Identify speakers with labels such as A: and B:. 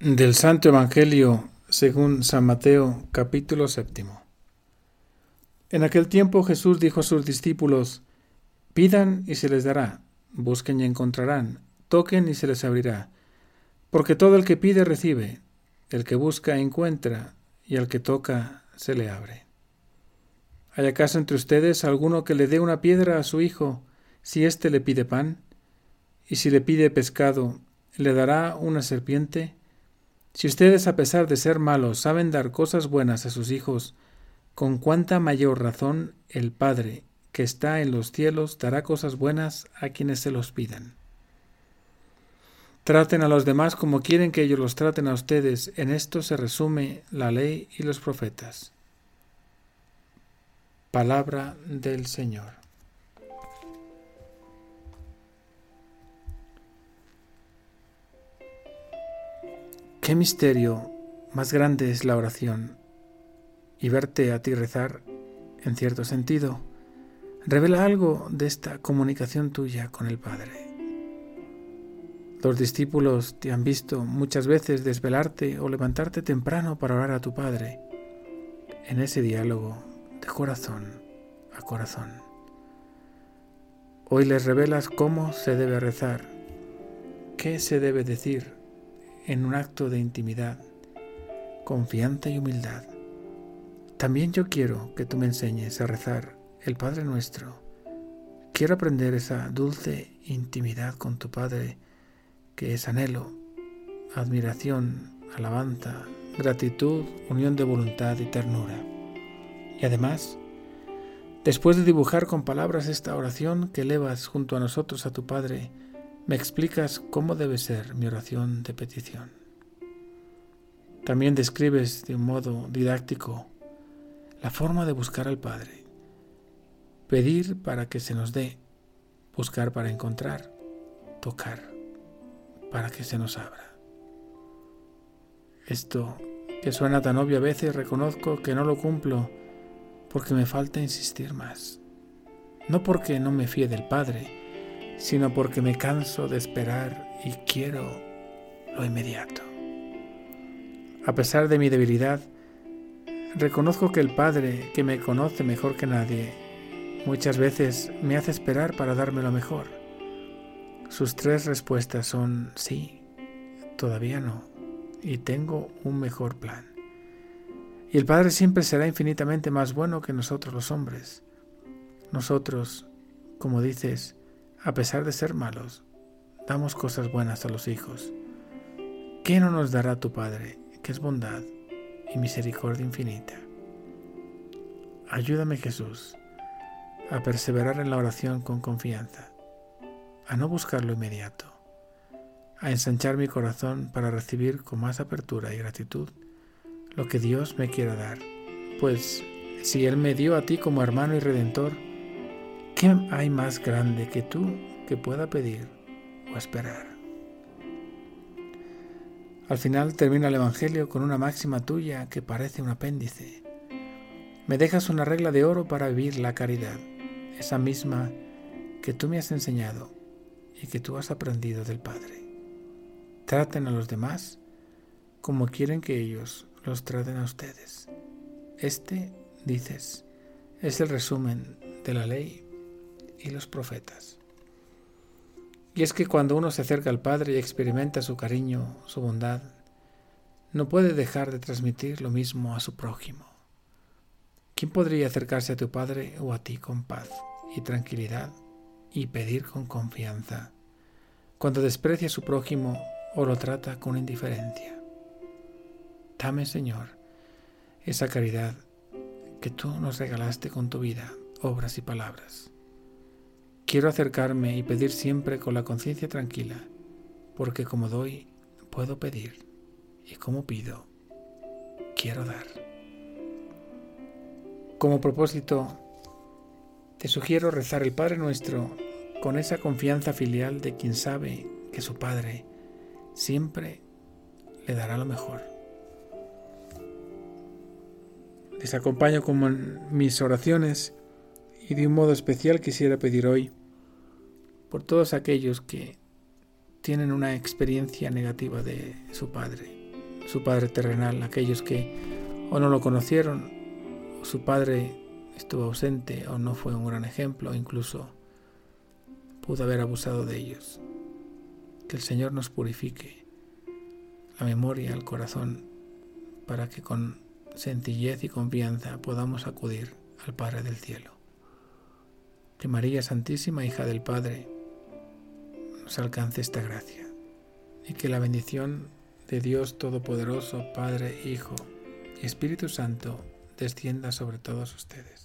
A: Del Santo Evangelio según San Mateo, capítulo 7. En aquel tiempo Jesús dijo a sus discípulos: Pidan y se les dará, busquen y encontrarán, toquen y se les abrirá. Porque todo el que pide recibe, el que busca encuentra, y al que toca se le abre. ¿Hay acaso entre ustedes alguno que le dé una piedra a su hijo si éste le pide pan? Y si le pide pescado, ¿le dará una serpiente? Si ustedes, a pesar de ser malos, saben dar cosas buenas a sus hijos, con cuánta mayor razón el Padre, que está en los cielos, dará cosas buenas a quienes se los pidan. Traten a los demás como quieren que ellos los traten a ustedes. En esto se resume la ley y los profetas. Palabra del Señor. Qué misterio más grande es la oración, y verte a ti rezar, en cierto sentido, revela algo de esta comunicación tuya con el Padre. Los discípulos te han visto muchas veces desvelarte o levantarte temprano para orar a tu Padre, en ese diálogo de corazón a corazón. Hoy les revelas cómo se debe rezar, qué se debe decir en un acto de intimidad, confianza y humildad. También yo quiero que tú me enseñes a rezar el Padre Nuestro. Quiero aprender esa dulce intimidad con tu Padre, que es anhelo, admiración, alabanza, gratitud, unión de voluntad y ternura. Y además, después de dibujar con palabras esta oración que elevas junto a nosotros a tu Padre, me explicas cómo debe ser mi oración de petición. También describes de un modo didáctico la forma de buscar al Padre. Pedir para que se nos dé, buscar para encontrar, tocar para que se nos abra. Esto, que suena tan obvio a veces, reconozco que no lo cumplo porque me falta insistir más. No porque no me fíe del Padre, sino porque me canso de esperar y quiero lo inmediato. A pesar de mi debilidad, reconozco que el Padre, que me conoce mejor que nadie, muchas veces me hace esperar para darme lo mejor. Sus 3 respuestas son sí, todavía no, y tengo un mejor plan. Y el Padre siempre será infinitamente más bueno que nosotros los hombres. Nosotros, como dices, a pesar de ser malos, damos cosas buenas a los hijos. ¿Qué no nos dará tu Padre, que es bondad y misericordia infinita? Ayúdame, Jesús, a perseverar en la oración con confianza, a no buscar lo inmediato, a ensanchar mi corazón para recibir con más apertura y gratitud lo que Dios me quiera dar. Pues si Él me dio a ti como hermano y redentor, ¿qué hay más grande que tú que pueda pedir o esperar? Al final termina el Evangelio con una máxima tuya que parece un apéndice. Me dejas una regla de oro para vivir la caridad, esa misma que tú me has enseñado y que tú has aprendido del Padre. Traten a los demás como quieren que ellos los traten a ustedes. Este, dices, es el resumen de la ley y los profetas. Y es que cuando uno se acerca al Padre y experimenta su cariño, su bondad, no puede dejar de transmitir lo mismo a su prójimo. ¿Quién podría acercarse a tu Padre o a ti con paz y tranquilidad y pedir con confianza cuando desprecia a su prójimo o lo trata con indiferencia? Dame, Señor, esa caridad que tú nos regalaste con tu vida, obras y palabras. Quiero acercarme y pedir siempre con la conciencia tranquila, porque como doy, puedo pedir, y como pido, quiero dar. Como propósito, te sugiero rezar el Padre Nuestro con esa confianza filial de quien sabe que su Padre siempre le dará lo mejor. Les acompaño como en mis oraciones y de un modo especial quisiera pedir hoy por todos aquellos que tienen una experiencia negativa de su Padre, su Padre terrenal, aquellos que o no lo conocieron, o su Padre estuvo ausente, o no fue un gran ejemplo, o incluso pudo haber abusado de ellos. Que el Señor nos purifique la memoria, el corazón, para que con sencillez y confianza podamos acudir al Padre del cielo. Que María Santísima, hija del Padre, nos alcance esta gracia y que la bendición de Dios Todopoderoso, Padre, Hijo y Espíritu Santo descienda sobre todos ustedes.